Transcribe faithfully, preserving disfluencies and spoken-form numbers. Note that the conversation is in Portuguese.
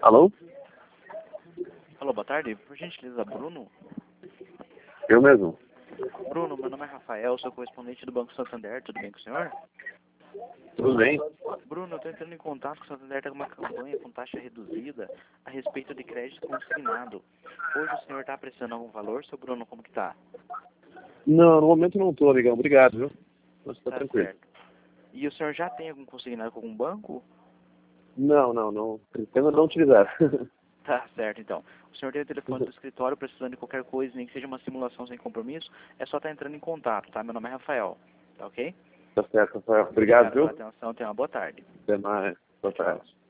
Alô? Alô, boa tarde. Por gentileza, Bruno? Eu mesmo. Bruno, meu nome é Rafael, sou correspondente do Banco Santander. Tudo bem com o senhor? Tudo bem? Bruno, eu estou entrando em contato com o Santander, está com uma campanha com taxa reduzida a respeito de crédito consignado. Hoje o senhor está apreciando algum valor, seu Bruno? Como que está? Não, no momento não estou, amigão. Obrigado, viu? Mas tá Tá tranquilo. certo. E o senhor já tem algum consignado com algum banco? Não, não, não. Pretendo não utilizar. Tá certo, então. O senhor tem o telefone do escritório, precisando de qualquer coisa, nem que seja uma simulação sem compromisso, é só estar entrando em contato, tá? Meu nome é Rafael, tá ok? Tá certo, Rafael. Obrigado, Obrigado viu? pela atenção, tenha uma boa tarde. Até mais. Boa tarde. Tchau.